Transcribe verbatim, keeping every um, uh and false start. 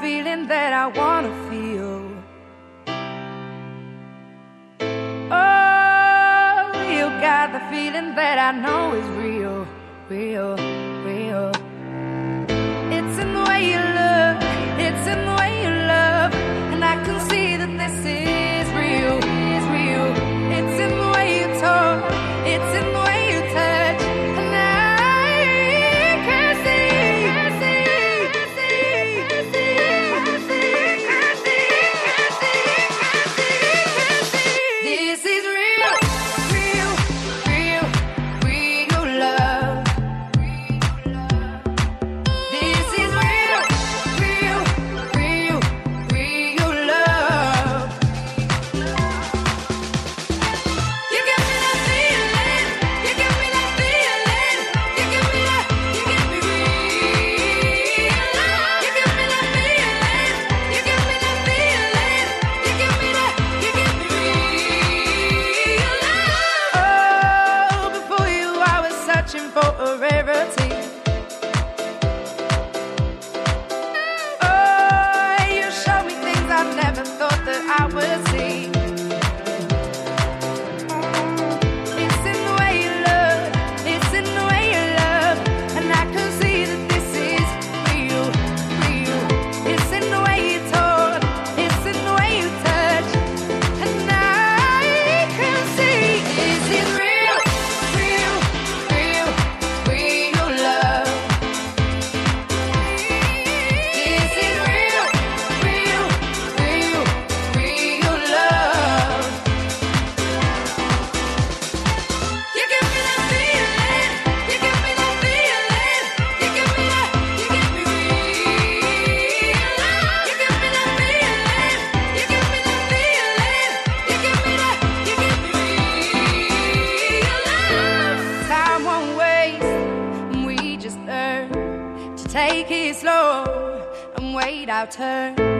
feeling that I wanna feel. Oh, you got the feeling that I know is real, real, real. It's in the way you look, it's in the way you love, and I can see that this is real, is real. It's in the way you talk, it's in the way you touch, and I can see, can see, can see, can see, can see, can see, can see. This is real, real, real, real love. This is real, real, real, real love. You give me that feeling, you give me that feeling, you give me that, you give me real love. You give me that feeling, you give me that feeling, you give me that, you give me real love. Oh, before you I was searching for a rarity. Oh, you showed me things I never thought that I would see. It's in the way you look, it's in the way you love, and I can see that this is real, real. It's in the way you talk, it's in the way you touch, and I can see this is real, real, real, real love. This is real, real, real, real love. You give me that feeling, you give me that feeling, you give me that, you give me real love. You give me that feeling, you give me that feeling, you give me that, you give me real love. Time won't waste, and we just learn to take it slow and wait our turn.